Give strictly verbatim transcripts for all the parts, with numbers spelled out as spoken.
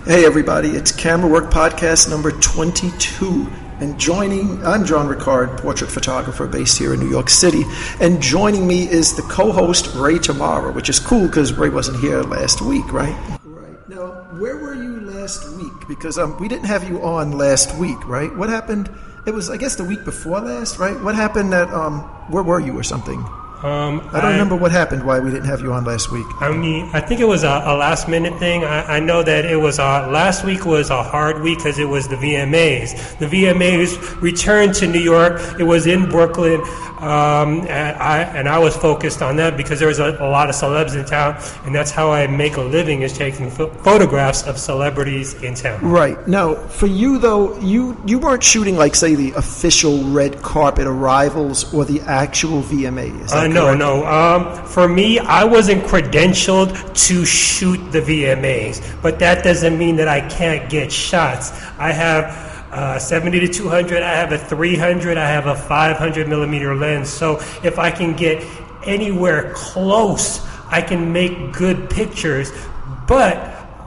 Hey everybody, it's Camera Work Podcast number twenty-two. And joining, I'm John Ricard, portrait photographer based here in New York City. And joining me is the co-host Ray Tamara, which is cool because Ray wasn't here last week, right? Right. Now, where were you last week? Because um, we didn't have you on last week, right? What happened? It was, I guess, the week before last, right? What happened at, um, where were you or something? Um, I don't I, remember what happened, why we didn't have you on last week. I mean, I think it was a, a last-minute thing. I, I know that it was uh, last week was a hard week because it was the V M As. The V M As returned to New York. It was in Brooklyn, um, and, I, and I was focused on that because there was a, a lot of celebs in town, and that's how I make a living, is taking ph- photographs of celebrities in town. Right. Now, for you, though, you, you weren't shooting, like, say, the official red carpet arrivals or the actual V M As. Uh, no, no. Um, for me, I wasn't credentialed to shoot the V M As, but that doesn't mean that I can't get shots. I have uh, seventy to two hundred, I have a three hundred, I have a five hundred millimeter lens. So if I can get anywhere close, I can make good pictures. But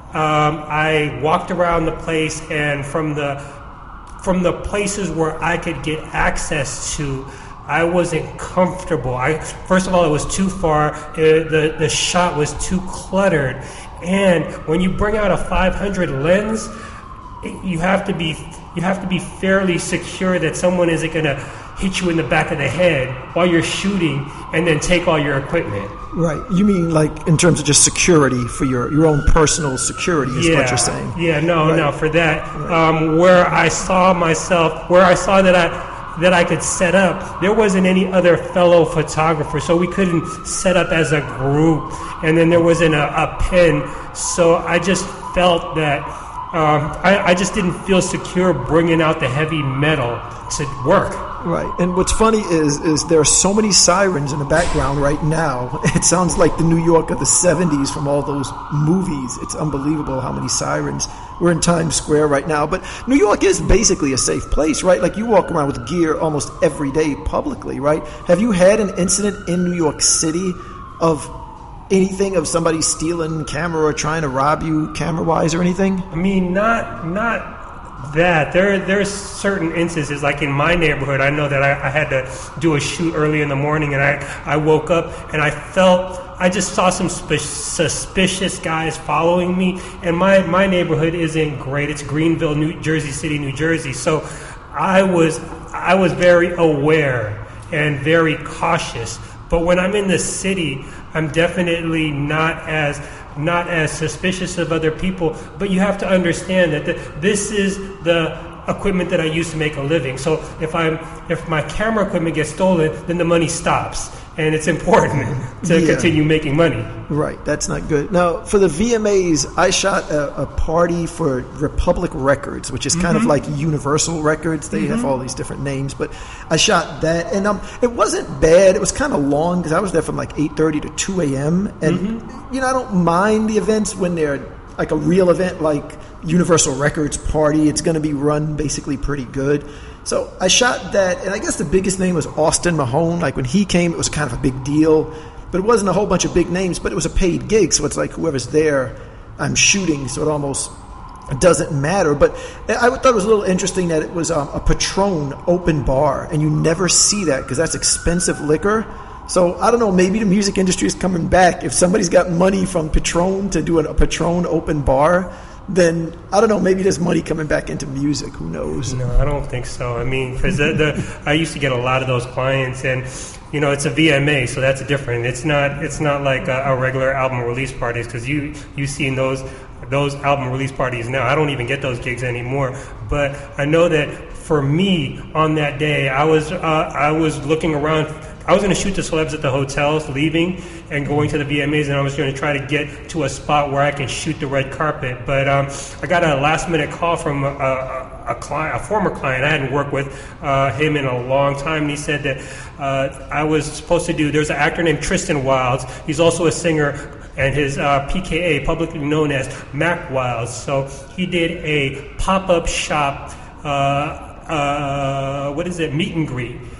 um, I walked around the place, and from the from the places where I could get access to, I wasn't comfortable. I first of all, it was too far. It, the the shot was too cluttered, and when you bring out a five hundred lens, it, you have to be you have to be fairly secure that someone isn't going to hit you in the back of the head while you're shooting and then take all your equipment. Right. You mean like in terms of just security for your, your own personal security is yeah. what you're saying? Yeah. No. Right. No. For that, Right. um, where I saw myself, where I saw that I. that I could set up, there wasn't any other fellow photographer, so we couldn't set up as a group, and then there wasn't a, a pen, so I just felt that um, I, I just didn't feel secure bringing out the heavy metal to work. Right, and what's funny is is there are so many sirens in the background right now. It sounds like the New York of the seventies from all those movies. It's unbelievable how many sirens. We're in Times Square right now, but New York is basically a safe place, right? Like, you walk around with gear almost every day publicly, right? Have you had an incident in New York City of anything, of somebody stealing camera or trying to rob you camera-wise or anything? I mean, not not that. There there's certain instances, like in my neighborhood, I know that I, I had to do a shoot early in the morning, and I, I woke up and I felt, I just saw some sp- suspicious guys following me, and my, my neighborhood isn't great. It's Greenville, New Jersey City, New Jersey. So I was I was very aware and very cautious. But when I'm in the city, I'm definitely not as not as suspicious of other people. But you have to understand that the, this is the equipment that I use to make a living. So if I'm if my camera equipment gets stolen, then the money stops, and it's important to yeah. continue making money. Right, that's not good. Now, for the V M As, I shot a, a party for Republic Records, which is kind mm-hmm. of like Universal Records. They mm-hmm. have all these different names, but I shot that, and um, it wasn't bad. It was kind of long because I was there from like eight thirty to two a.m., and mm-hmm. you know, I don't mind the events when they're like a real event like Universal Records party. It's going to be run basically pretty good. So I shot that, and I guess the biggest name was Austin Mahone. Like, when he came, it was kind of a big deal, but it wasn't a whole bunch of big names, but it was a paid gig, so it's like whoever's there, I'm shooting, so it almost it doesn't matter. But I thought it was a little interesting that it was um, a Patron open bar, and you never see that because that's expensive liquor. So I don't know, maybe the music industry is coming back. If somebody's got money from Patron to do a Patron open bar, then I don't know, maybe there's money coming back into music. Who knows? No, I don't think so. I mean, because the, the, I used to get a lot of those clients, and you know, it's a V M A, so that's different. It's not it's not like a, a regular album release parties, because you you've seen those those album release parties now. I don't even get those gigs anymore. But I know that for me on that day, I was uh, I was looking around. I was going to shoot the celebs at the hotels, leaving and going to the V M As, and I was going to try to get to a spot where I can shoot the red carpet. But um, I got a last-minute call from a, a, a client, a former client I hadn't worked with uh, him in a long time, and he said that uh, I was supposed to do. There's an actor named Tristan Wilds. He's also a singer, and his uh, P K A, publicly known as Mac Wilds. So he did a pop-up shop. Uh, uh, what is it? Meet and greet.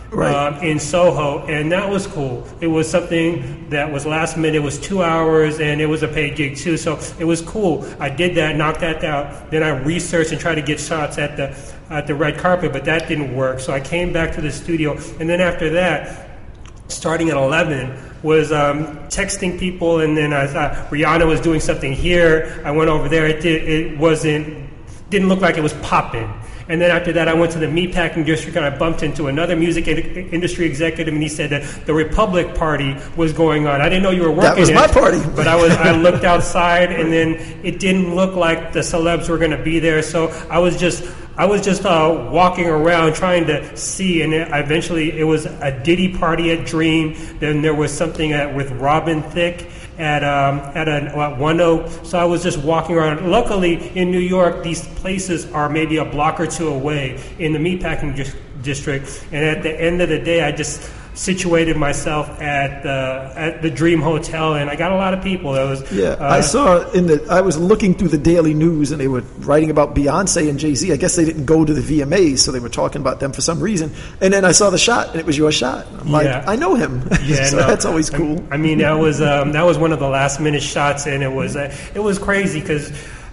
right. um, in Soho, and that was cool. It was something that was last minute. It was two hours, and it was a paid gig too, so it was cool. I did that, knocked that out. Then I researched and tried to get shots at the at the red carpet, but that didn't work. So I came back to the studio, and then after that, starting at eleven, was um, texting people, and then I thought Rihanna was doing something here. I went over there. It did, it wasn't didn't look like it was popping. And then after that, I went to the meatpacking district, and I bumped into another music in- industry executive, and he said that the Republic Party was going on. I didn't know you were working. That was it, my party. But I was. I looked outside, and then it didn't look like the celebs were going to be there. So I was just, I was just uh, walking around trying to see, and it, eventually it was a Diddy party at Dream. Then there was something at, with Robin Thicke at um, at a at One Oak. So I was just walking around. Luckily, in New York, these places are maybe a block or two away in the meatpacking dis- district. And at the end of the day, I just situated myself at the at the Dream Hotel, and I got a lot of people. That was yeah. Uh, I saw in the. I was looking through the Daily News, and they were writing about Beyonce and Jay-Z. I guess they didn't go to the V M As, so they were talking about them for some reason. And then I saw the shot, and it was your shot. I'm like, yeah. I know him. Yeah, so no, that's always cool. I, I mean, that was um, that was one of the last minute shots, and it was uh, it was crazy because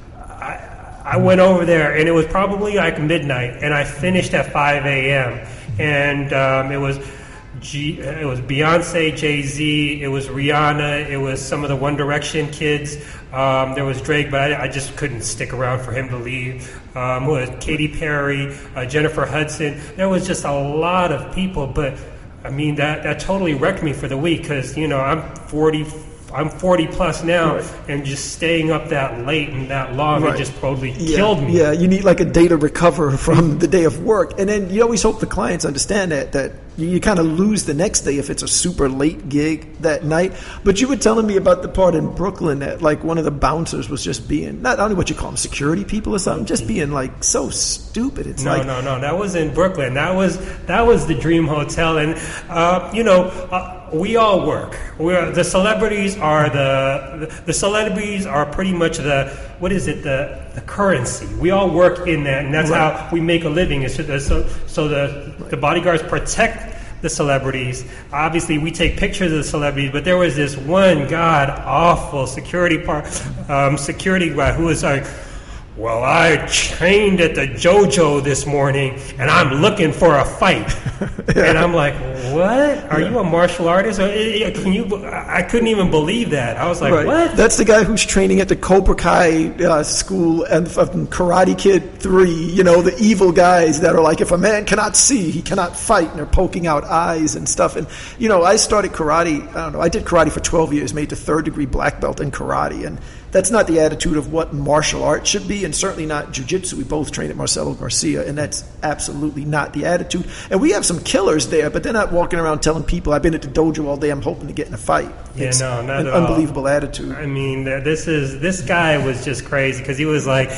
I I went over there, and it was probably like midnight, and I finished at five a.m. and um, it was. G, it was Beyonce, Jay-Z, it was Rihanna, it was some of the One Direction kids, um, there was Drake, but I, I just couldn't stick around for him to leave. Um, was Katy Perry, uh, Jennifer Hudson. There was just a lot of people, but I mean that that totally wrecked me for the week because you know I'm forty. I'm forty plus now, right. and just staying up that late and that long, right. it just totally yeah. killed me. Yeah, you need like a day to recover from the day of work. And then you always hope the clients understand that, that you, you kind of lose the next day if it's a super late gig that night. But you were telling me about the part in Brooklyn that like one of the bouncers was just being, not only what you call them, security people or something, just being like so stupid. It's no, like, no, no, that was in Brooklyn. That was, that was the Dream Hotel. And, uh, you know, uh, we all work. We're, the celebrities are the, the the celebrities are pretty much the what is it the the currency. We all work in that, and that's right. how we make a living. Is so so the the bodyguards protect the celebrities. Obviously, we take pictures of the celebrities, but there was this one god awful security part um, security guy who was like, well, I trained at the JoJo this morning, and I'm looking for a fight. yeah. And I'm like, what? Are yeah. you a martial artist? Can you? I couldn't even believe that. I was like, right. what? That's the guy who's training at the Cobra Kai uh, school and from Karate Kid three. You know, the evil guys that are like, if a man cannot see, he cannot fight, and they're poking out eyes and stuff. And you know, I started karate. I don't know. I did karate for twelve years, made the third degree black belt in karate, and that's not the attitude of what martial arts should be, and certainly not jiu-jitsu. We both trained at Marcelo Garcia, and that's absolutely not the attitude. And we have some killers there, but they're not walking around telling people, I've been at the dojo all day, I'm hoping to get in a fight. Yeah, it's no, not an at unbelievable all. attitude. I mean, this is this guy was just crazy because he was like,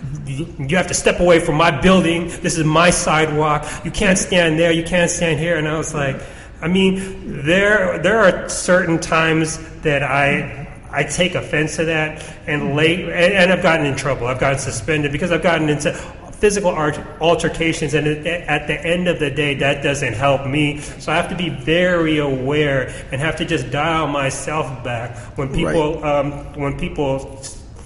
you have to step away from my building. This is my sidewalk. You can't stand there. You can't stand here. And I was like, I mean, there there are certain times that I... I take offense to that, and late, and, and I've gotten in trouble. I've gotten suspended because I've gotten into physical altercations, and at the end of the day, that doesn't help me. So I have to be very aware and have to just dial myself back when people right. um, when people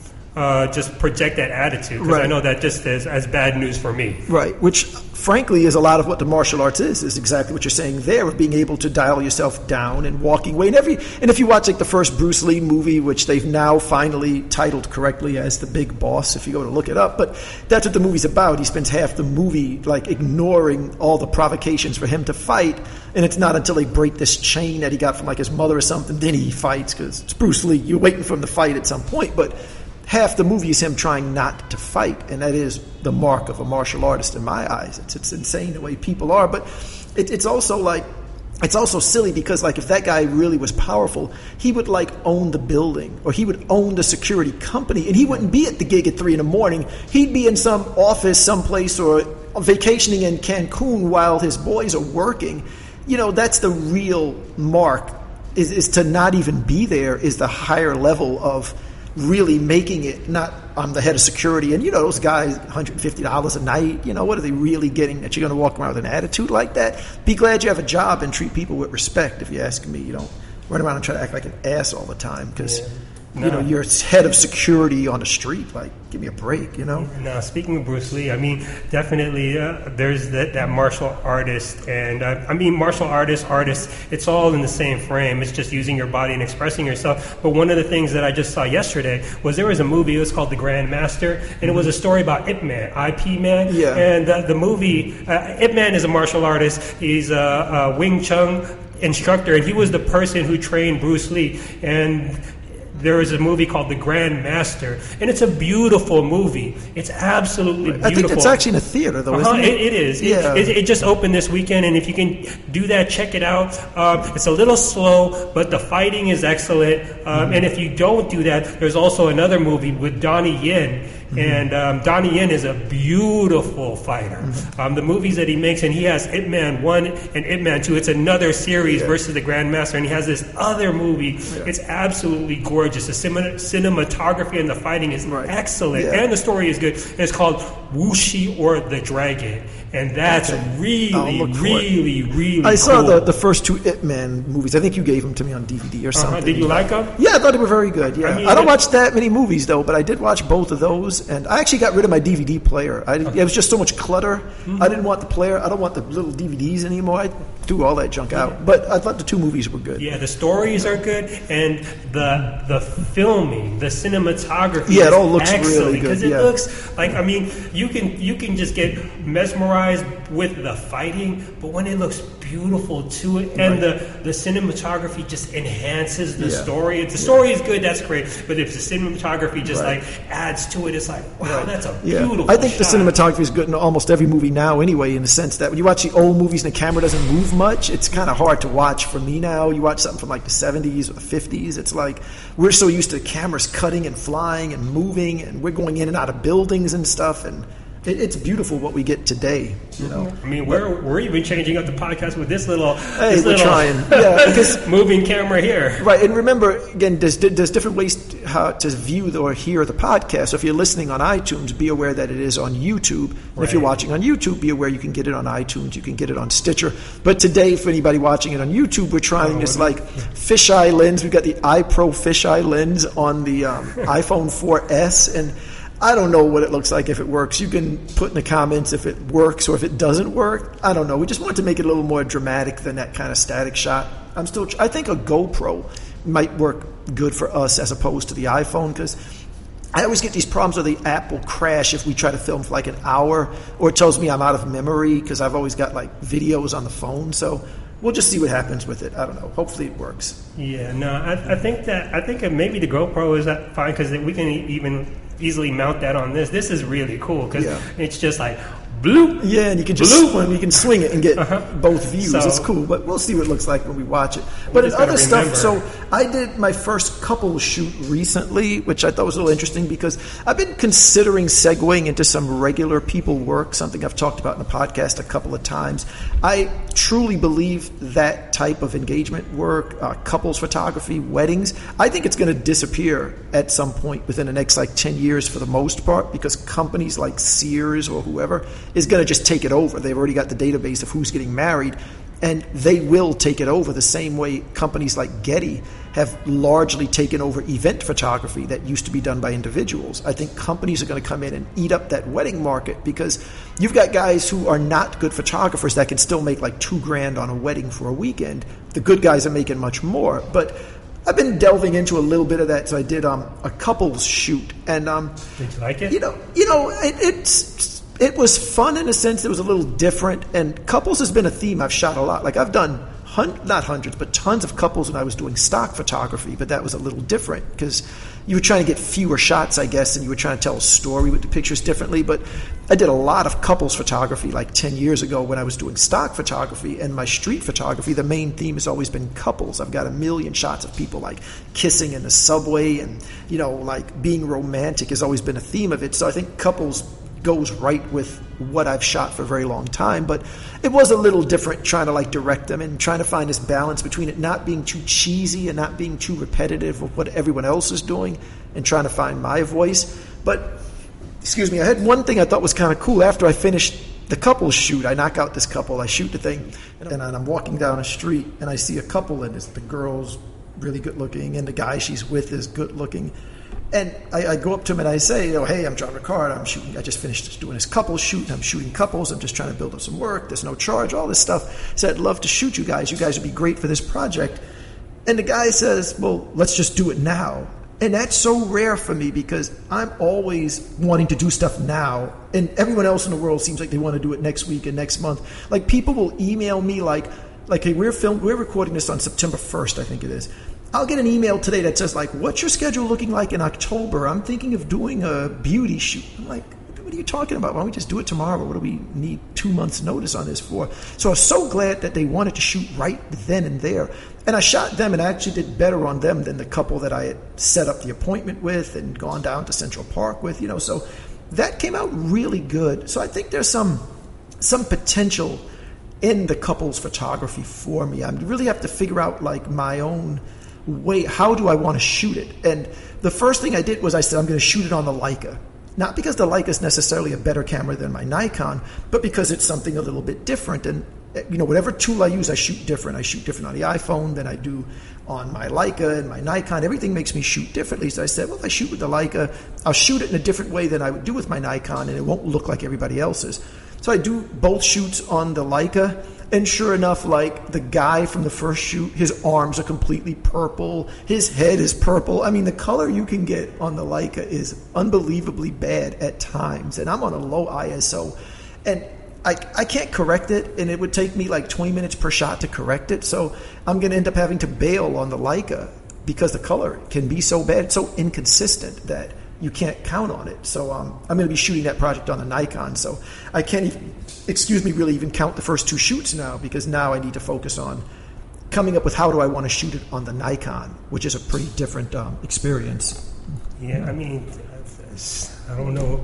uh, just project that attitude, because right. I know that just is as bad news for me. Right, which frankly is a lot of what the martial arts is, is exactly what you're saying there, of being able to dial yourself down and walking away. And every and if you watch like the first Bruce Lee movie, which they've now finally titled correctly as The Big Boss, if you go to look it up, but that's what the movie's about. He spends half the movie like ignoring all the provocations for him to fight, and it's not until they break this chain that he got from like his mother or something, then he fights, because it's Bruce Lee. You're waiting for him to fight at some point, but half the movie is him trying not to fight, and that is the mark of a martial artist in my eyes. It's it's insane the way people are, but it, it's also like it's also silly because like if that guy really was powerful, he would like own the building, or he would own the security company, and he wouldn't be at the gig at three in the morning. He'd be in some office someplace or vacationing in Cancun while his boys are working. You know, that's the real mark. Is is to not even be there is the higher level of really making it, not I'm the head of security, and you know those guys, one hundred fifty dollars a night, you know, what are they really getting that you're going to walk around with an attitude like that? Be glad you have a job and treat people with respect, if you ask me. You don't run around and try to act like an ass all the time, because yeah. No. You know, you're head of security on the street. Like, give me a break, you know? Now, speaking of Bruce Lee, I mean, definitely uh, there's that, that martial artist. And, uh, I mean, martial artist, artist, it's all in the same frame. It's just using your body and expressing yourself. But one of the things that I just saw yesterday was there was a movie, it was called The Grand Master, and it was a story about Ip Man, I P Man. Yeah. And uh, the movie, uh, Ip Man is a martial artist. He's a, a Wing Chun instructor, and he was the person who trained Bruce Lee. And there is a movie called The Grand Master, and it's a beautiful movie. It's absolutely beautiful. I think it's actually in a theater, though, uh-huh, isn't it? It, it is. Yeah. It, it, it just opened this weekend, and if you can do that, check it out. Um, it's a little slow, but the fighting is excellent. Um, mm-hmm. And if you don't do that, there's also another movie with Donnie Yen. Mm-hmm. And um, Donnie Yen is a beautiful fighter. Mm-hmm. Um, the movies that he makes, and he has Ip Man one and Ip Man two. It's another series yeah. versus the Grandmaster, and he has this other movie. Yeah. It's absolutely gorgeous. The cin- cinematography and the fighting is right. excellent, yeah. and the story is good. It's called Wuxi or the Dragon, and that's okay. really, really, really I saw cool. the, the first two Ip Man movies. I think you gave them to me on D V D or something. Uh-huh. Did you like them? Yeah, I thought they were very good. Yeah, I, mean, I don't watch that many movies, though, but I did watch both of those. And I actually got rid of my D V D player. I, it was just so much clutter. Mm-hmm. I didn't want the player. I don't want the little D V Ds anymore. I threw all that junk out. Yeah. But I thought the two movies were good. Yeah, the stories are good, and the the filming, the cinematography. Yeah, it all looks excellent, really good. Because it yeah. looks like, I mean, you can you can just get mesmerized with the fighting, but when it looks beautiful too, and right. the, the cinematography just enhances the yeah. story. If the story yeah. is good, that's great. But if the cinematography just right. like adds to it, it's like, wow, right. that's a yeah. beautiful I think shot. The cinematography is good in almost every movie now anyway, in the sense that when you watch the old movies and the camera doesn't move much, it's kind of hard to watch for me now. You watch something from like the seventies or the fifties, it's like we're so used to cameras cutting and flying and moving, and we're going in and out of buildings and stuff, and it, it's beautiful what we get today. You know, I mean, we're we're even changing up the podcast with this little, hey, this we're little trying, yeah, because moving camera here, right? And remember, again, there's there's different ways to, how to view or hear the podcast. So if you're listening on iTunes, be aware that it is on YouTube. And right. if you're watching on YouTube, be aware you can get it on iTunes, you can get it on Stitcher. But today, for anybody watching it on YouTube, we're trying oh, this like fisheye lens. We've got the iPro fisheye lens on the um, iPhone four S, and I don't know what it looks like if it works. You can put in the comments if it works or if it doesn't work. I don't know. We just wanted to make it a little more dramatic than that kind of static shot. I'm still. I think a GoPro might work good for us as opposed to the iPhone, because I always get these problems where the app will crash if we try to film for like an hour, or it tells me I'm out of memory because I've always got like videos on the phone. So we'll just see what happens with it. I don't know. Hopefully it works. Yeah. No, I, I think that I think maybe the GoPro is fine because we can even easily mount that on this. This is really cool because yeah. it's just like bloop. Yeah, and you can just swing, you can swing it and get uh-huh. both views. So, it's cool, but we'll see what it looks like when we watch it. But in other stuff, so I did my first couple shoot recently, which I thought was a little interesting because I've been considering segueing into some regular people work, something I've talked about in the podcast a couple of times. I truly believe that type of engagement work, uh, couples photography, weddings, I think it's going to disappear at some point within the next like ten years for the most part, because companies like Sears or whoever is going to just take it over. They've already got the database of who's getting married, and they will take it over the same way companies like Getty have largely taken over event photography that used to be done by individuals. I think companies are going to come in and eat up that wedding market because you've got guys who are not good photographers that can still make like two grand on a wedding for a weekend. The good guys are making much more. But I've been delving into a little bit of that, so I did um, a couples shoot. And um, did you like it? You know, you know, it, it's it was fun in a sense. It was a little different, and couples has been a theme I've shot a lot. Like I've done hun- not hundreds, but tons of couples when I was doing stock photography. But that was a little different because you were trying to get fewer shots, I guess, and you were trying to tell a story with the pictures differently. But I did a lot of couples photography like ten years ago when I was doing stock photography, and my street photography, the main theme has always been couples. I've got a million shots of people like kissing in the subway, and, you know, like being romantic has always been a theme of it. So I think couples goes right with what I've shot for a very long time. But it was a little different trying to like direct them and trying to find this balance between it not being too cheesy and not being too repetitive of what everyone else is doing and trying to find my voice. But, excuse me, I had one thing I thought was kind of cool. After I finished the couple shoot, I knock out this couple, I shoot the thing, and I'm walking down a street and I see a couple, and it's the girl's really good looking and the guy she's with is good looking. And I, I go up to him and I say, you know, hey, I'm driving a car and I'm shooting. I just finished doing this couple shoot and I'm shooting couples. I'm just trying to build up some work. There's no charge, all this stuff. I said, I'd love to shoot you guys. You guys would be great for this project. And the guy says, well, let's just do it now. And that's so rare for me because I'm always wanting to do stuff now. And everyone else in the world seems like they want to do it next week and next month. Like people will email me like, like, hey, we're film, we're recording this on September first, I think it is. I'll get an email today that says, like, what's your schedule looking like in October? I'm thinking of doing a beauty shoot. I'm like, what are you talking about? Why don't we just do it tomorrow? What do we need two months' notice on this for? So I was so glad that they wanted to shoot right then and there. And I shot them and I actually did better on them than the couple that I had set up the appointment with and gone down to Central Park with, you know. So that came out really good. So I think there's some some potential in the couples photography for me. I really have to figure out, like, my own way, how do I want to shoot it? And the first thing I did was I said, I'm going to shoot it on the Leica. Not because the Leica is necessarily a better camera than my Nikon, but because it's something a little bit different. And, you know, whatever tool I use, I shoot different. I shoot different on the iPhone than I do on my Leica and my Nikon. Everything makes me shoot differently. So I said, well, if I shoot with the Leica, I'll shoot it in a different way than I would do with my Nikon, and it won't look like everybody else's. So I do both shoots on the Leica. And sure enough, like the guy from the first shoot, his arms are completely purple. His head is purple. I mean, the color you can get on the Leica is unbelievably bad at times. And I'm on a low I S O. And I, I can't correct it. And it would take me like twenty minutes per shot to correct it. So I'm going to end up having to bail on the Leica because the color can be so bad. It's so inconsistent that you can't count on it. So um, I'm going to be shooting that project on the Nikon. So I can't even, excuse me, really even count the first two shoots now because now I need to focus on coming up with how do I want to shoot it on the Nikon, which is a pretty different um, experience. Yeah, I mean, I don't know.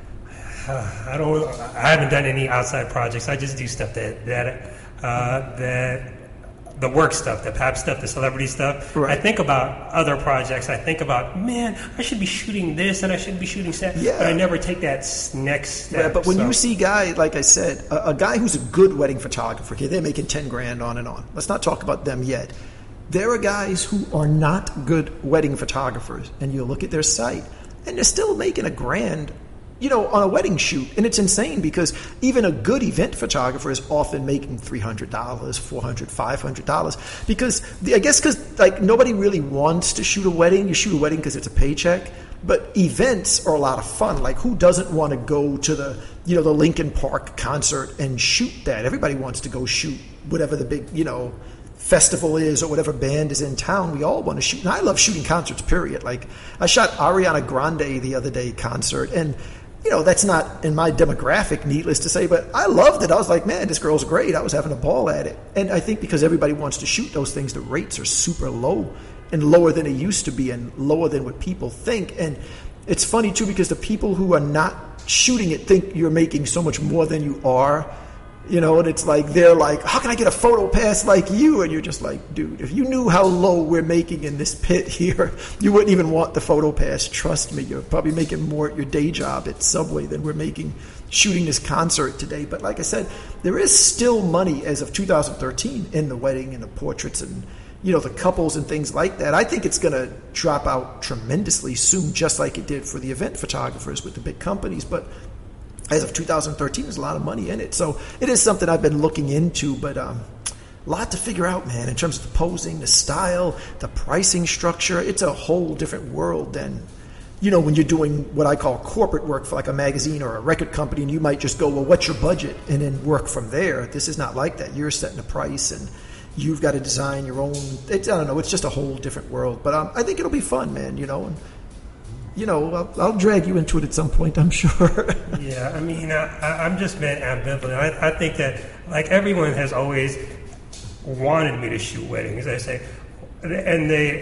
I don't. I haven't done any outside projects. I just do stuff that that uh, that. the work stuff, the pap stuff, the celebrity stuff. Right. I think about other projects. I think about, man, I should be shooting this and I should be shooting that. Yeah. But I never take that next step. Yeah, but when so. you see guys, like I said, a, a guy who's a good wedding photographer, okay, they're making ten grand on and on. Let's not talk about them yet. There are guys who are not good wedding photographers, and you look at their site, and they're still making a grand, you know, on a wedding shoot. And it's insane because even a good event photographer is often making three hundred dollars, four hundred dollars, five hundred dollars. Because, the, I guess because, like, nobody really wants to shoot a wedding. You shoot a wedding because it's a paycheck. But events are a lot of fun. Like, who doesn't want to go to the, you know, the Linkin Park concert and shoot that? Everybody wants to go shoot whatever the big, you know, festival is or whatever band is in town. We all want to shoot. And I love shooting concerts, period. Like, I shot Ariana Grande the other day concert, and you know, that's not in my demographic, needless to say, but I loved it. I was like, man, this girl's great. I was having a ball at it. And I think because everybody wants to shoot those things, the rates are super low and lower than they used to be and lower than what people think. And it's funny, too, because the people who are not shooting it think you're making so much more than you are. You know, and it's like, they're like, how can I get a photo pass like you? And you're just like, dude, if you knew how low we're making in this pit here, you wouldn't even want the photo pass. Trust me, you're probably making more at your day job at Subway than we're making shooting this concert today. But like I said, there is still money as of two thousand thirteen in the wedding and the portraits and, you know, the couples and things like that. I think it's going to drop out tremendously soon, just like it did for the event photographers with the big companies. But as of two thousand thirteen, there's a lot of money in it. So it is something I've been looking into, but um, a lot to figure out, man, in terms of the posing, the style, the pricing structure. It's a whole different world than, you know, when you're doing what I call corporate work for like a magazine or a record company, and you might just go, well, what's your budget? And then work from there. This is not like that. You're setting a price, and you've got to design your own. It's, I don't know. It's just a whole different world. But um, I think it'll be fun, man, you know. And, you know, I'll, I'll drag you into it at some point, I'm sure. Yeah, I mean, I, I'm just been ambivalent. I, I think that, like, everyone has always wanted me to shoot weddings, I say, and they,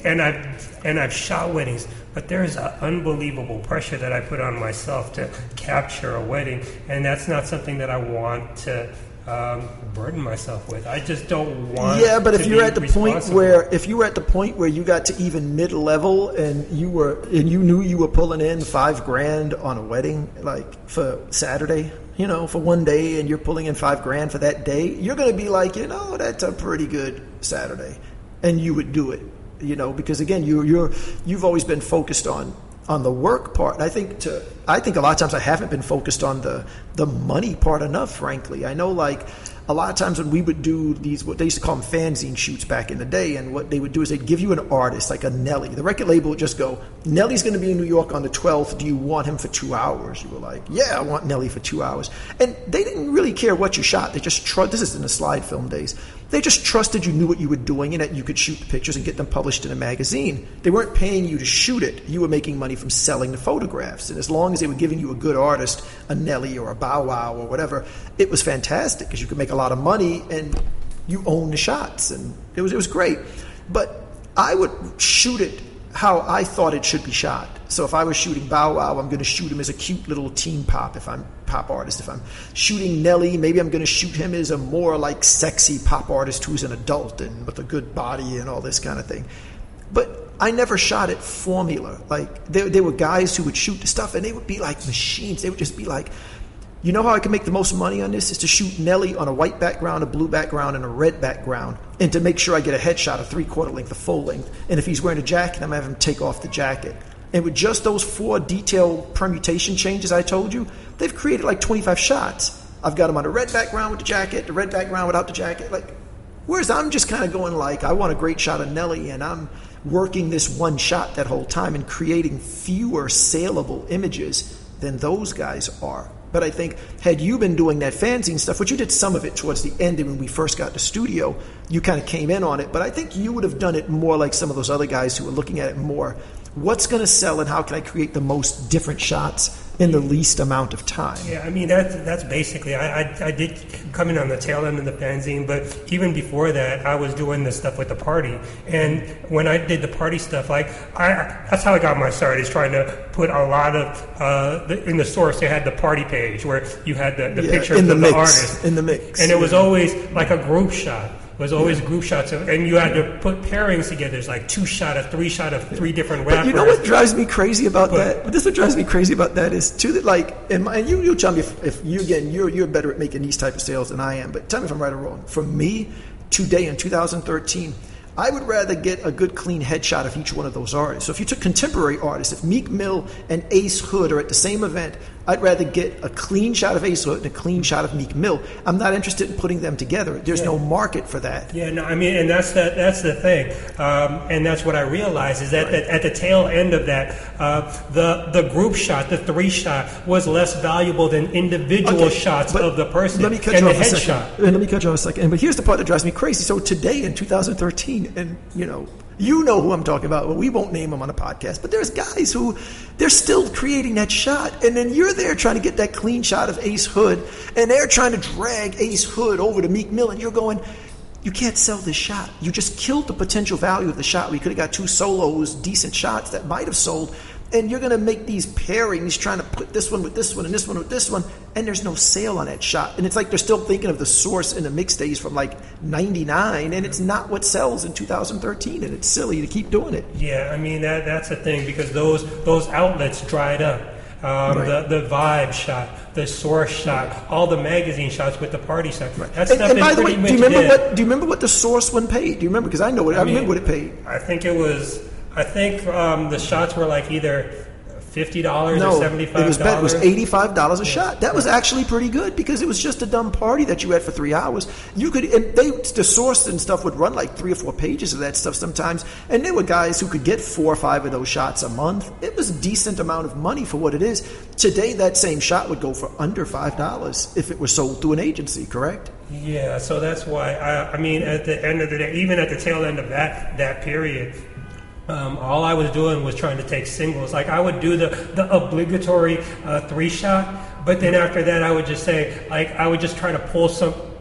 and I've and I've shot weddings, but there's an unbelievable pressure that I put on myself to capture a wedding, and that's not something that I want to um, burden myself with. I just don't want. Yeah, but to if you're be at the point responsible. where if you were at the point where you got to even mid level and you were and you knew you were pulling in five grand on a wedding, like for Saturday, you know, for one day, and you're pulling in five grand for that day, you're going to be like, you know, that's a pretty good Saturday, and you would do it, you know, because again, you you're you've always been focused on on the work part. And I think to I think a lot of times I haven't been focused on the the money part enough, frankly. I know, like, a lot of times when we would do these, what they used to call them fanzine shoots back in the day, and what they would do is they'd give you an artist, like a Nelly. The record label would just go, Nelly's going to be in New York on the twelfth. Do you want him for two hours? You were like, yeah, I want Nelly for two hours. And they didn't really care what you shot. They just trust. This is in the slide film days. They just trusted you knew what you were doing and that you could shoot the pictures and get them published in a magazine. They weren't paying you to shoot it. You were making money from selling the photographs. And as long as they were giving you a good artist, a Nelly or a Bow Wow or whatever, it was fantastic because you could make a lot of money and you own the shots. And it was it was great. But I would shoot it how I thought it should be shot. So if I was shooting Bow Wow, I'm going to shoot him as a cute little teen pop if I'm pop artist. If I'm shooting Nelly, maybe I'm going to shoot him as a more like sexy pop artist who's an adult and with a good body and all this kind of thing. But I never shot it formula. Like there, there were guys who would shoot the stuff and they would be like machines. They would just be like, you know how I can make the most money on this is to shoot Nelly on a white background, a blue background, and a red background, and to make sure I get a headshot, a three-quarter length, a full length. And if he's wearing a jacket, I'm going to have him take off the jacket. And with just those four detailed permutation changes I told you, they've created like twenty-five shots. I've got him on a red background with the jacket, the red background without the jacket. Like, whereas I'm just kind of going like, I want a great shot of Nelly, and I'm working this one shot that whole time and creating fewer saleable images than those guys are. But I think had you been doing that fanzine stuff, which you did some of it towards the end when we first got the studio, you kind of came in on it. But I think you would have done it more like some of those other guys who were looking at it more. What's going to sell and how can I create the most different shots in the least amount of time? Yeah, I mean, that's, that's basically, I, I I did come in on the tail end of the fanzine, but even before that, I was doing this stuff with the party. And when I did the party stuff, like, I that's how I got my start, is trying to put a lot of, uh, the, in the source, they had the party page where you had the, the yeah, pictures in the of mix, the artist. In the mix. And it was yeah. always like a group shot. It was always yeah. group shots, of, and you had to put pairings together. It's like two shot, a three shot of three different rappers. But you know what drives me crazy about but, that? But this what drives me crazy about that is too that like, and, my, and you you tell me if, if you again you're you're better at making these type of sales than I am. But tell me if I'm right or wrong. For me, today in two thousand thirteen, I would rather get a good clean headshot of each one of those artists. So if you took contemporary artists, if Meek Mill and Ace Hood are at the same event, I'd rather get a clean shot of Ace Hood and a clean shot of Meek Mill. I'm not interested in putting them together. There's yeah. no market for that. Yeah, no, I mean, and that's the, that's the thing. Um, and that's what I realized is that, right. that at the tail end of that, uh, the the group shot, the three shot, was less valuable than individual Okay, shots but of the person. Let me cut and you the off a second. headshot. Let me cut you off a second. But here's the part that drives me crazy. So today in two thousand thirteen, and you know, you know who I'm talking about. Well, we won't name them on a podcast, but there's guys who they're still creating that shot, and then you're there trying to get that clean shot of Ace Hood, and they're trying to drag Ace Hood over to Meek Mill, and you're going, you can't sell this shot. You just killed the potential value of the shot. We could have got two solos, decent shots that might have sold, and you're going to make these pairings, trying to put this one with this one and this one with this one, and there's no sale on that shot. And it's like they're still thinking of the source in the mix days from like ninety-nine, and it's not what sells in two thousand thirteen, and it's silly to keep doing it. Yeah, I mean, that that's the thing, because those those outlets dried up. Um, right. the, the vibe shot, the source shot, all the magazine shots with the party stuff. Right. That And, stuff and by the way, pretty do you much remember dead. what? Do you remember what the source one paid? Do you remember? Because I know it. I, I mean, remember what it paid. I think it was. I think um, the shots were like either fifty dollars No, or seventy-five dollars. it was better. It was eighty-five dollars a shot. That was actually pretty good because it was just a dumb party that you had for three hours. You could, and they, the source and stuff would run like three or four pages of that stuff sometimes. And there were guys who could get four or five of those shots a month. It was a decent amount of money for what it is. Today, that same shot would go for under five dollars if it were sold through an agency, correct? Yeah, so that's why, I, I mean, at the end of the day, even at the tail end of that that period, Um, all I was doing was trying to take singles. Like I would do the, the obligatory uh, three shot, but then after that I would just say, like I would just try to pull some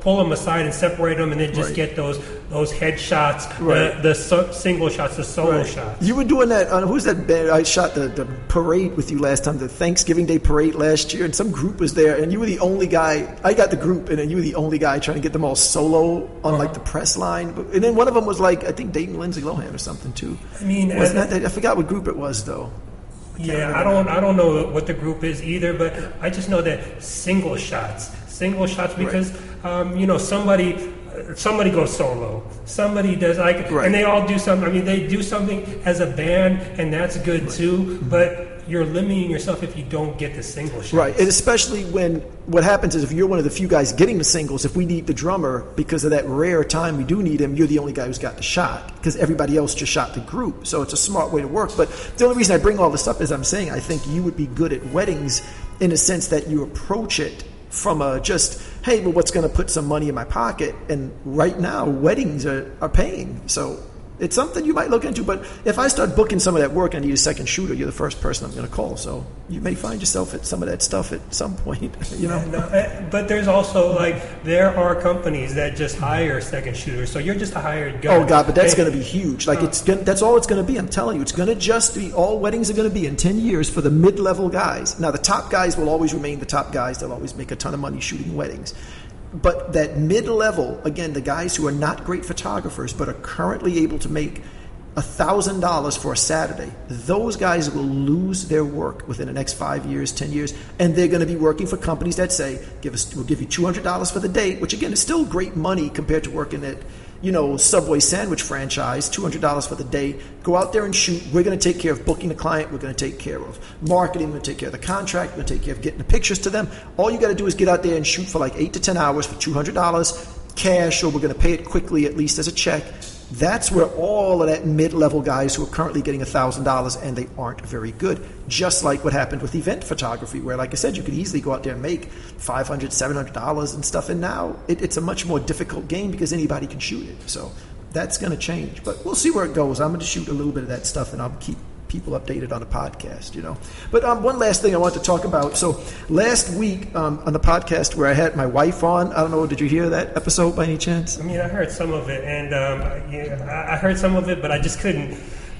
pull them aside and separate them, and then just Right. get those those headshots, Right. the, the so, single shots, the solo Right. shots. You were doing that. Uh, who's that band? I shot the, the parade with you last time, the Thanksgiving Day parade last year, and some group was there, and you were the only guy. I got the group, and then you were the only guy trying to get them all solo on like the press line. But, and then one of them was like, I think Dayton Lindsay Lohan or something too. I mean, Wasn't uh, that, that? I forgot what group it was though. Yeah, I don't I don't know what the group is either, but I just know that single shots, single shots, because um, you know somebody somebody goes solo, somebody does like, Right. and they all do something. I mean, they do something as a band, and that's good too. But you're limiting yourself if you don't get the single shots. Right, and especially when what happens is if you're one of the few guys getting the singles, if we need the drummer because of that rare time we do need him, you're the only guy who's got the shot because everybody else just shot the group. So it's a smart way to work. But the only reason I bring all this up is I'm saying I think you would be good at weddings in a sense that you approach it from a just, hey, well, what's going to put some money in my pocket? And right now, weddings are, are paying. So it's something you might look into. But if I start booking some of that work and I need a second shooter, you're the first person I'm going to call. So you may find yourself at some of that stuff at some point, you know? No, eh, but there's also like there are companies that just hire second shooters, so you're just a hired gun. Oh God, but that's And- going to be huge. Like it's gonna, that's all it's going to be. I'm telling you, it's going to just be all weddings are going to be in ten years for the mid-level guys. Now the top guys will always remain the top guys. They'll always make a ton of money shooting weddings. But that mid-level, again, the guys who are not great photographers but are currently able to make one thousand dollars for a Saturday, those guys will lose their work within the next five years, ten years, and they're going to be working for companies that say, "Give us, we'll give you two hundred dollars for the date," which again is still great money compared to working at, you know, Subway sandwich franchise, two hundred dollars for the day. Go out there and shoot. We're going to take care of booking the client. We're going to take care of marketing. We're going to take care of the contract. We're going to take care of getting the pictures to them. All you got to do is get out there and shoot for like eight to ten hours for two hundred dollars cash, or we're going to pay it quickly, at least as a check. That's where all of that mid-level guys who are currently getting one thousand dollars and they aren't very good, just like what happened with event photography, where, like I said, you could easily go out there and make five hundred dollars, seven hundred dollars and stuff, and now it, it's a much more difficult game because anybody can shoot it. So that's going to change, but we'll see where it goes. I'm going to shoot a little bit of that stuff, and I'll keep people updated on the podcast, you know. But um, one last thing I want to talk about. So last week um, on the podcast where I had my wife on, I don't know, did you hear that episode by any chance? I mean, I heard some of it, and um, yeah, I I heard some of it, but I just couldn't.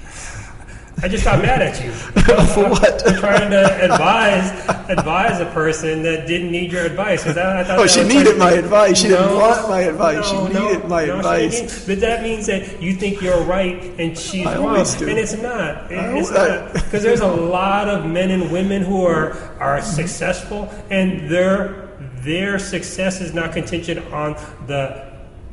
I just got mad at you. For what? I'm trying to advise advise a person that didn't need your advice. 'Cause I, I thought Oh, that she was needed like- my advice. She didn't No, want my advice. no, She no, needed my no, she advice. didn't. But that means that you think you're right and she's I wrong, always do. and it's not. It- I it's always- not because there's a lot of men and women who are are successful, and their their success is not contingent on the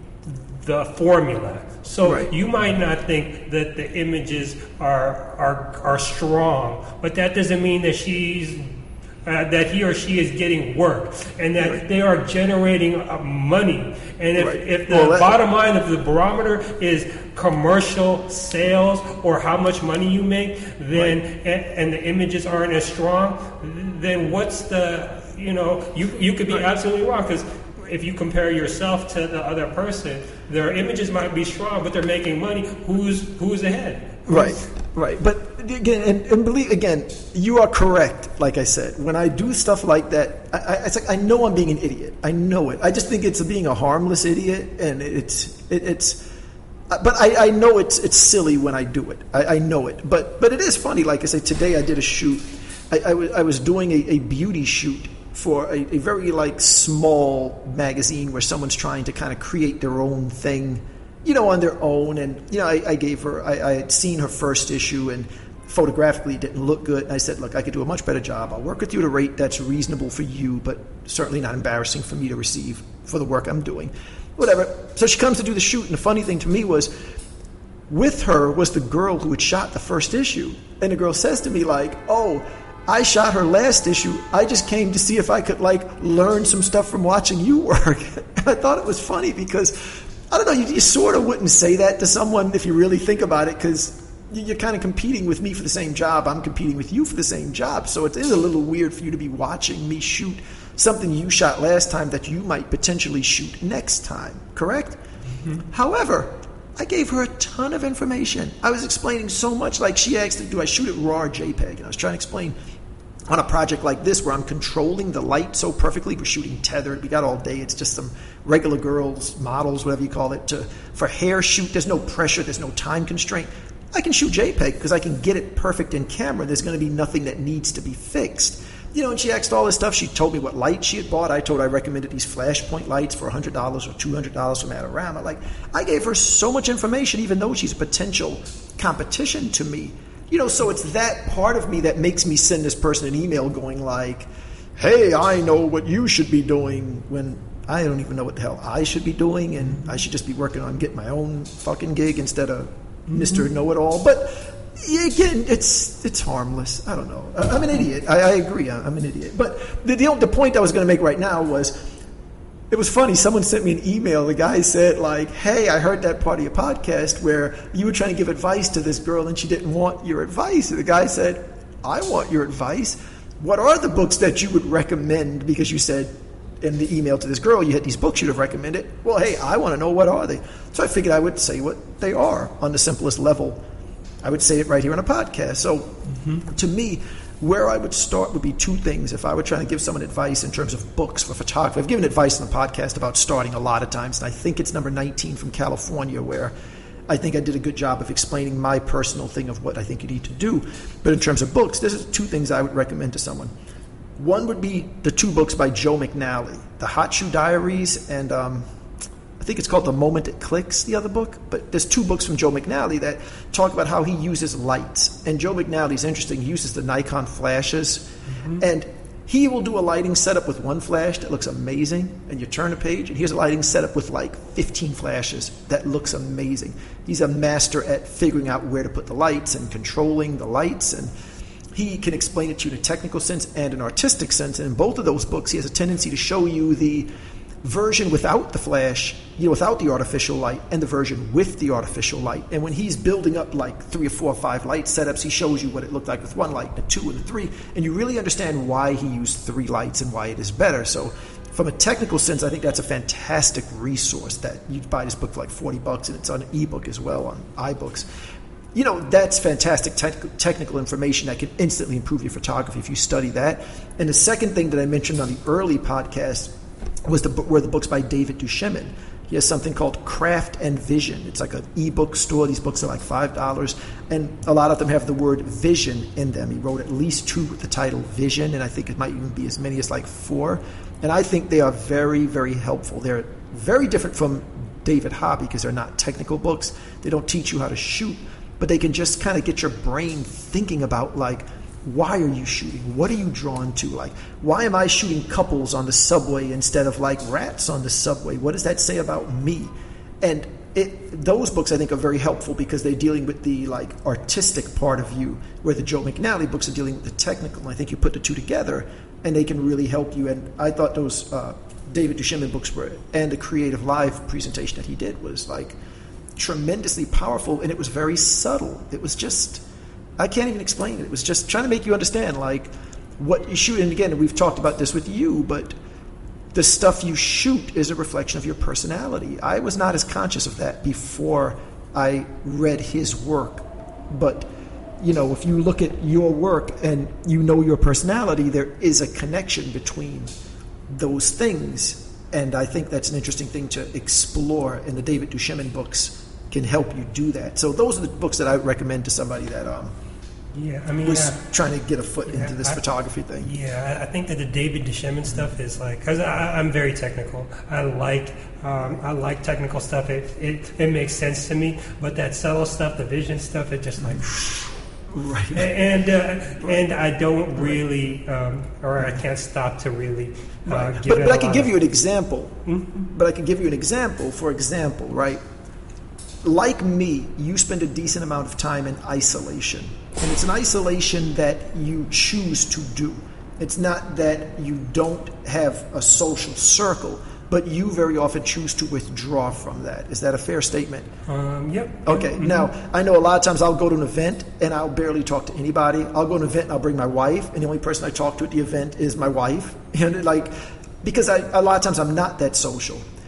the formula. So Right. you might not think that the images are are are strong, but that doesn't mean that she's uh, that he or she is getting work and that Right. they are generating uh, money. And if, Right. if the Well, that- bottom line of the barometer is commercial sales or how much money you make, then and, and the images aren't as strong, then what's the you know you you could be Right. absolutely wrong because. If you compare yourself to the other person, their images might be strong, but they're making money. Who's who's ahead? Right, right. But again, and, and believe again, you are correct. Like I said, when I do stuff like that, I, I, it's like I know I'm being an idiot. I know it. I just think it's being a harmless idiot, and it's it, it's. But I, I know it's it's silly when I do it. I, I know it. But but it is funny. Like I said, today I did a shoot. I, I was I was doing a, a beauty shoot for a, a very like small magazine where someone's trying to kind of create their own thing, you know, on their own. And you know, I, I gave her. I, I had seen her first issue, and photographically it didn't look good. And I said, look, I could do a much better job. I'll work with you at a rate that's reasonable for you, but certainly not embarrassing for me to receive for the work I'm doing. Whatever. So she comes to do the shoot, and the funny thing to me was, with her was the girl who had shot the first issue, and the girl says to me like, "Oh, I shot her last issue. I just came to see if I could like learn some stuff from watching you work." And I thought it was funny because I don't know, you, you sort of wouldn't say that to someone if you really think about it, because you're kind of competing with me for the same job. I'm competing with you for the same job. So it is a little weird for you to be watching me shoot something you shot last time that you might potentially shoot next time. Correct? Mm-hmm. However, I gave her a ton of information. I was explaining so much. Like she asked, do I shoot it raw or JPEG? And I was trying to explain on a project like this where I'm controlling the light so perfectly. We're shooting tethered. We got all day. It's just some regular girls, models, whatever you call it. To, for hair shoot, there's no pressure. There's no time constraint. I can shoot JPEG because I can get it perfect in camera. There's going to be nothing that needs to be fixed. You know, and she asked all this stuff. She told me what lights she had bought. I told her I recommended these Flashpoint lights for one hundred dollars or two hundred dollars from Adorama. Like, I gave her so much information, even though she's a potential competition to me. You know, so it's that part of me that makes me send this person an email going like, hey, I know what you should be doing, when I don't even know what the hell I should be doing, and I should just be working on getting my own fucking gig instead of mm-hmm. Mister Know-It-All. But again, it's it's harmless. I don't know. I'm an idiot. I, I agree. I'm an idiot. But the, the, the point I was going to make right now was, it was funny. Someone sent me an email. The guy said, like, hey, I heard that part of your podcast where you were trying to give advice to this girl and she didn't want your advice. And the guy said, I want your advice. What are the books that you would recommend? Because you said in the email to this girl you had these books you'd have recommended. Well, hey, I want to know, what are they? So I figured I would say what they are on the simplest level. I would say it right here on a podcast. So mm-hmm. to me, where I would start would be two things. If I were trying to give someone advice in terms of books for photography, I've given advice on the podcast about starting a lot of times, and I think it's number nineteen from California, where I think I did a good job of explaining my personal thing of what I think you need to do. But in terms of books, there's two things I would recommend to someone. One would be the two books by Joe McNally, The Hot Shoe Diaries, and um, I think it's called The Moment It Clicks, the other book. But there's two books from Joe McNally that talk about how he uses lights. And Joe McNally's interesting. He uses the Nikon flashes. Mm-hmm. And he will do a lighting setup with one flash that looks amazing. And you turn a page, and here's a lighting setup with like fifteen flashes that looks amazing. He's a master at figuring out where to put the lights and controlling the lights. And he can explain it to you in a technical sense and an artistic sense. And in both of those books, he has a tendency to show you the version without the flash, you know, without the artificial light, and the version with the artificial light. And when he's building up like three or four or five light setups, he shows you what it looked like with one light, the two, and the three, and you really understand why he used three lights and why it is better. So from a technical sense, I think that's a fantastic resource that you buy this book for like forty bucks, and it's on ebook as well on iBooks. You know, that's fantastic te- technical information that can instantly improve your photography if you study that. And the second thing that I mentioned on the early podcast was the were the books by David Duchemin. He has something called Craft and Vision. It's like an ebook store. These books are like five dollars, and a lot of them have the word vision in them. He wrote at least two with the title Vision, and I think it might even be as many as like four. And I think they are very, very helpful. They're very different from David Hobby because they're not technical books. They don't teach you how to shoot, but they can just kind of get your brain thinking about, like, why are you shooting? What are you drawn to? Like, why am I shooting couples on the subway instead of like rats on the subway? What does that say about me? And it, those books I think are very helpful because they're dealing with the like artistic part of you, where the Joe McNally books are dealing with the technical. And I think you put the two together and they can really help you. And I thought those uh, David Duchemin books were, and the Creative Live presentation that he did was like tremendously powerful, and it was very subtle. It was just, I can't even explain it. It was just trying to make you understand, like, what you shoot. And again, we've talked about this with you, but the stuff you shoot is a reflection of your personality. I was not as conscious of that before I read his work. But, you know, if you look at your work and you know your personality, there is a connection between those things. And I think that's an interesting thing to explore, and the David Duchemin books can help you do that. So those are the books that I would recommend to somebody that um, yeah, I mean, was uh, trying to get a foot yeah, into this I, photography thing. Yeah, I think that the David Duchemin stuff is like, because I'm very technical. I like um, I like technical stuff. It, it it makes sense to me. But that subtle stuff, the vision stuff, it just like. Right. And uh, and I don't really, um, or I can't stop to really uh, right. give But, it but a I can lot give of, you an example. Mm-hmm. But I can give you an example. For example, right? Like me, you spend a decent amount of time in isolation. And it's an isolation that you choose to do. It's not that you don't have a social circle, but you very often choose to withdraw from that. Is that a fair statement? Um, yep. Okay. Mm-hmm. Now, I know a lot of times I'll go to an event and I'll barely talk to anybody. I'll go to an event and I'll bring my wife, and the only person I talk to at the event is my wife. And like, because I, a lot of times I'm not that social.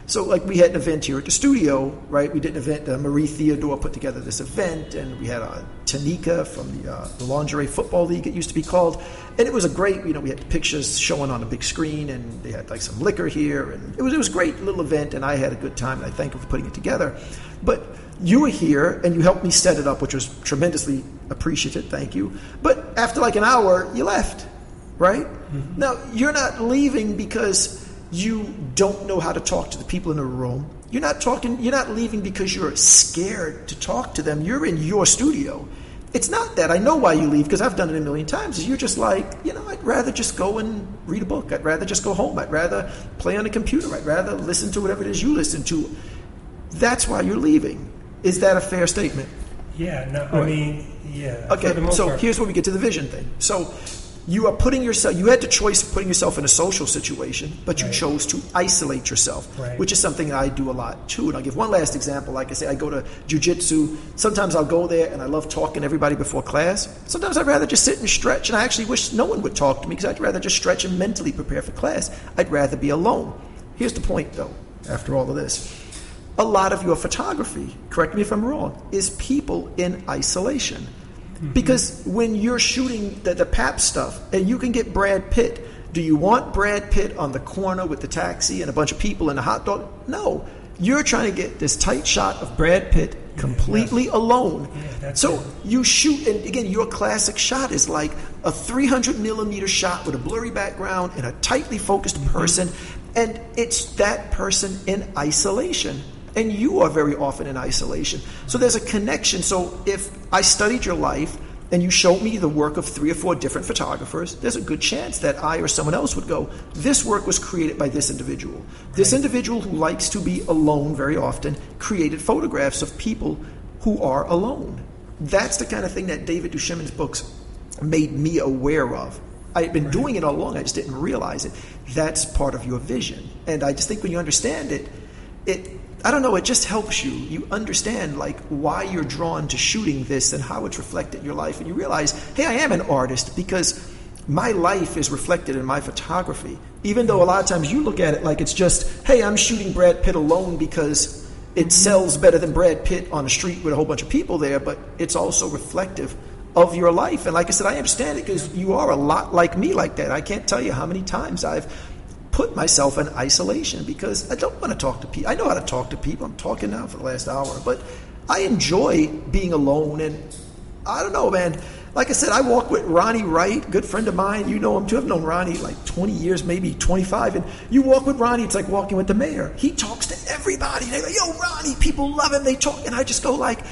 So, like, we had an event here at the studio, right? We did an event. Uh, Marie Theodore put together this event, and we had uh, Tanika from the, uh, the Lingerie Football League, it used to be called. And it was a great, you know, we had pictures showing on a big screen, and they had, like, some liquor here. And it was, it was a great little event, and I had a good time, and I thank you for putting it together. But you were here, and you helped me set it up, which was tremendously appreciative. Thank you. But after, like, an hour, you left, right? Mm-hmm. Now, you're not leaving because you don't know how to talk to the people in the room. You're not talking. You're not leaving because you're scared to talk to them. You're in your studio. It's not that. I know why you leave, because I've done it a million times. You're just like, you know, I'd rather just go and read a book. I'd rather just go home. I'd rather play on a computer. I'd rather listen to whatever it is you listen to. That's why you're leaving. Is that a fair statement? Yeah. No. I mean, yeah. Okay. So part. Here's where we get to the vision thing. So you are putting yourself, you had the choice of putting yourself in a social situation, but you right. chose to isolate yourself, right. which is something that I do a lot too. And I'll give one last example. Like I say, I go to jiu-jitsu. Sometimes I'll go there and I love talking to everybody before class. Sometimes I'd rather just sit and stretch, and I actually wish no one would talk to me, because I'd rather just stretch and mentally prepare for class. I'd rather be alone. Here's the point, though, after all of this. A lot of your photography, correct me if I'm wrong, is people in isolation. Because when you're shooting the, the P A P stuff and you can get Brad Pitt, do you want Brad Pitt on the corner with the taxi and a bunch of people and a hot dog? No. You're trying to get this tight shot of Brad Pitt completely yeah, alone. Yeah, so it. You shoot, and again, your classic shot is like a three hundred millimeter shot with a blurry background and a tightly focused mm-hmm. person, and it's that person in isolation. And you are very often in isolation. So there's a connection. So if I studied your life and you showed me the work of three or four different photographers, there's a good chance that I or someone else would go, this work was created by this individual. This individual who likes to be alone very often created photographs of people who are alone. That's the kind of thing that David Duchemin's books made me aware of. I had been right. doing it all along. I just didn't realize it. That's part of your vision. And I just think when you understand it, it I don't know, it just helps you. You understand, like, why you're drawn to shooting this and how it's reflected in your life. And you realize, hey, I am an artist because my life is reflected in my photography. Even though a lot of times you look at it like it's just, hey, I'm shooting Brad Pitt alone because it sells better than Brad Pitt on the street with a whole bunch of people there. But it's also reflective of your life. And like I said, I understand it because you are a lot like me like that. I can't tell you how many times I've put myself in isolation because I don't want to talk to people. I know how to talk to people. I'm talking now for the last hour, but I enjoy being alone. And I don't know, man. Like I said, I walk with Ronnie Wright, good friend of mine. You know him too. I've known Ronnie like twenty years, maybe twenty-five. And you walk with Ronnie, it's like walking with the mayor. He talks to everybody. They go, yo, Ronnie, people love him. They talk. And I just go like,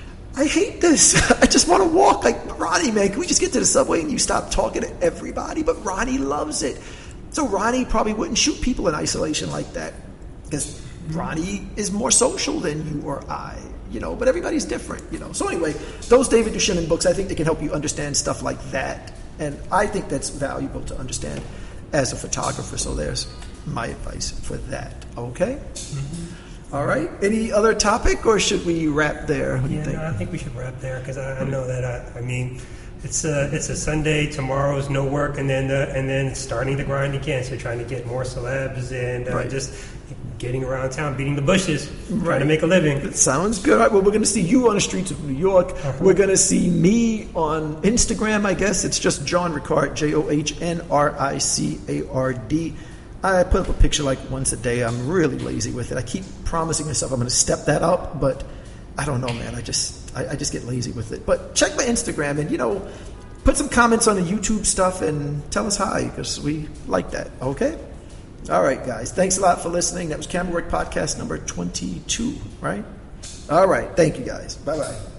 I hate this. I just want to walk. Like, Ronnie, man, can we just get to the subway and you stop talking to everybody? But Ronnie loves it. So Ronnie probably wouldn't shoot people in isolation like that because Ronnie is more social than you or I, you know, but everybody's different, you know. So anyway, those David Duchemin books, I think they can help you understand stuff like that. And I think that's valuable to understand as a photographer. So there's my advice for that. Okay? Mm-hmm. All right. Any other topic, or should we wrap there? What do yeah, you think? No, I think we should wrap there because I, I know that, I, I mean... It's a it's a Sunday. Tomorrow's no work, and then uh, and then starting to grind again. So trying to get more celebs and uh, right. just getting around town, beating the bushes, right. trying to make a living. That sounds good. All right, well, we're going to see you on the streets of New York. Uh-huh. We're going to see me on Instagram. I guess it's just John Ricard, J O H N R I C A R D. I put up a picture like once a day. I'm really lazy with it. I keep promising myself I'm going to step that up, but I don't know, man. I just. I, I just get lazy with it. But check my Instagram and, you know, put some comments on the YouTube stuff and tell us hi because we like that, okay? All right, guys. Thanks a lot for listening. That was Camera Work Podcast number twenty-two, right? All right. Thank you, guys. Bye-bye.